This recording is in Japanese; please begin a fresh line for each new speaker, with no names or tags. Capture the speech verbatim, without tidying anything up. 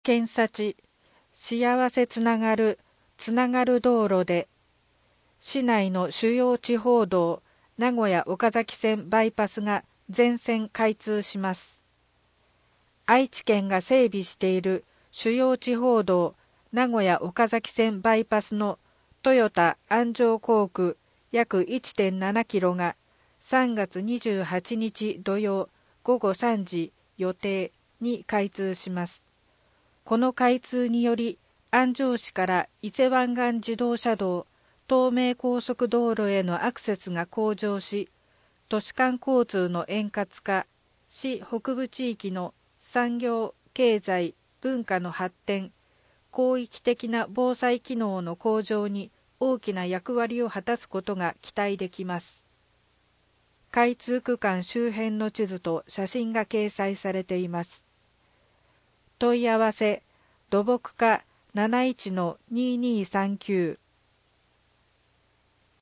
検査地、幸せつながる、つながる道路で、市内の主要地方道、名古屋岡崎線バイパスが全線開通します。愛知県が整備している主要地方道、名古屋岡崎線バイパスのトヨタ安城工区約 いってんななキロがさんがつにじゅうはちにち土曜ごごさんじ予定に開通します。この開通により、安城市から伊勢湾岸自動車道、東名高速道路へのアクセスが向上し、都市間交通の円滑化、市北部地域の産業、経済、文化の発展、広域的な防災機能の向上に大きな役割を果たすことが期待できます。開通区間周辺の地図と写真が掲載されています。問い合わせ土木課 なないちのにーにーさんきゅう